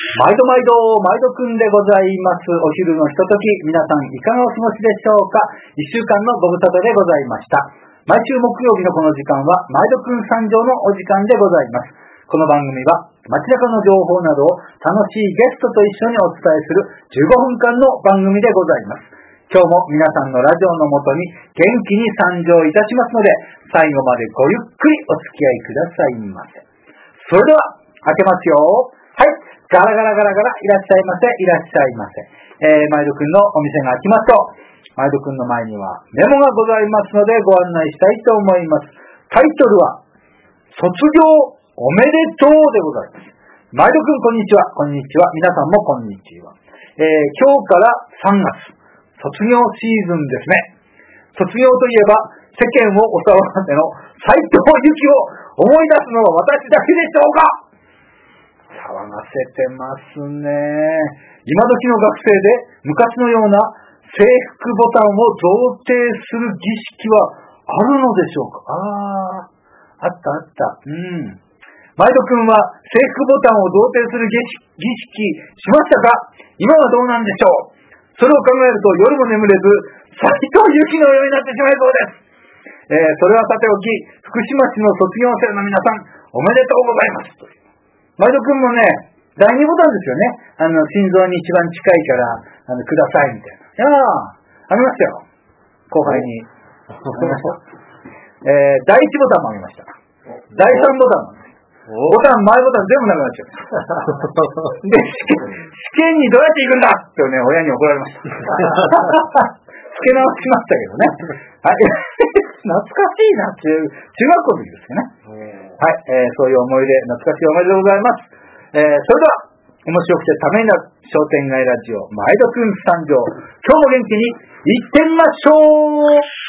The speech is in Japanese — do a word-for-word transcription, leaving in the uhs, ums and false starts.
毎度毎度、毎度くんでございます。お昼のひととき、皆さんいかがお過ごしでしょうか。いっしゅうかんのご無沙汰でございました。毎週木曜日のこの時間は、毎度くん参上のお時間でございます。この番組は、街中の情報などを楽しいゲストと一緒にお伝えするじゅうごふんかんの番組でございます。今日も皆さんのラジオのもとに元気に参上いたしますので、最後までごゆっくりお付き合いくださいませ。それでは、開けますよ。はい。ガラガラガラガラ、いらっしゃいませ、いらっしゃいませ。えー、マイドくんのお店が開きますと、マイドくんの前にはメモがございますのでご案内したいと思います。タイトルは、卒業おめでとうでございます。マイドくんこんにちは、こんにちは。皆さんもこんにちは。えー、今日からさんがつ、卒業シーズンですね。卒業といえば、世間をお騒がせの斉藤由貴を思い出すのは私だけでしょうか。騒がせてますね。今時の学生で昔のような制服ボタンを贈呈する儀式はあるのでしょうか。ああ、あったあった。うん。マイド君は制服ボタンを贈呈する儀式しましたか。今はどうなんでしょう。それを考えると夜も眠れず、斉藤由貴のようになってしまいそうです。えー、それはさておき、福島市の卒業生の皆さん、おめでとうございます。マイド君もね、だいにボタンですよね。あの、心臓に一番近いから、あの、くださいみたいな。いやー、ありましたよ。後輩に。ありました。えー、だいいちボタンもありました。だいさんボタンもありました。ボタン、前ボタン全部なくなっちゃう。で、試験にどうやって行くんだってね、親に怒られました。つけ直しましたけどね。はい。懐かしいなっていう、中学校の時ですよね。はい、えー、そういう思い出、懐かしい思い出でございます。えー、それでは、面白くてためになる商店街ラジオ、マイドくん参上。今日も元気に行ってみましょう。